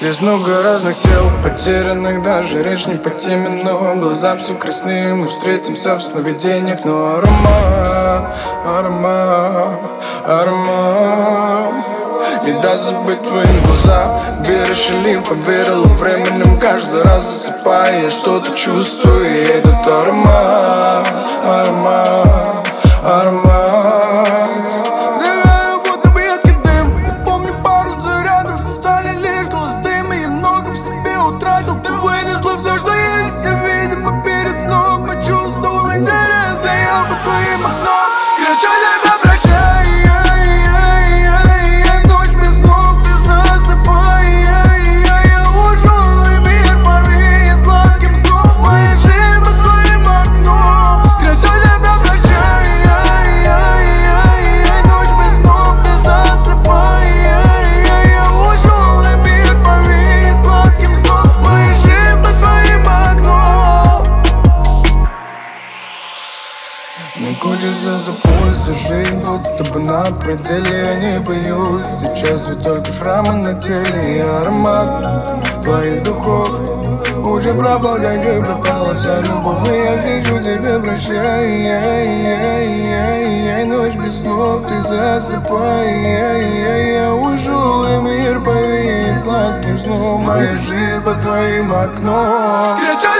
Здесь много разных тел, потерянных, даже речь не по теме. Но глаза все красные, мы встретимся в сновидениях. Но аромат, аромат, аромат не даст забыть твои глаза. Веришь или поверила временем, каждый раз засыпая, я что-то чувствую. И этот аромат, аромат, аромат. Вынесла все, что есть, я, видимо, перед сном почувствовал интерес, и я под твоим окном кричу тебя прощай. Ночь без снов, ты засыпай. Я ушел, и мир повеет сладким сном. Моя жизнь под твоим окном. Кричу тебя прощай. Ночь без снов, ты засыпай. Я ушел, и мир повеет сладким сном. Моя жизнь под твоим окном. Мне хочется за пульс, жизнь будто бы на пределе. Я не боюсь, сейчас ведь только шрамы на теле. И аромат твоих духов уже пропал, как и пропала вся любовь. И я кричу тебе прощай. Ночь без снов, ты засыпай. Я ушел, и мир повеет сладким сном. Моя жизнь под твоим окном. Кричу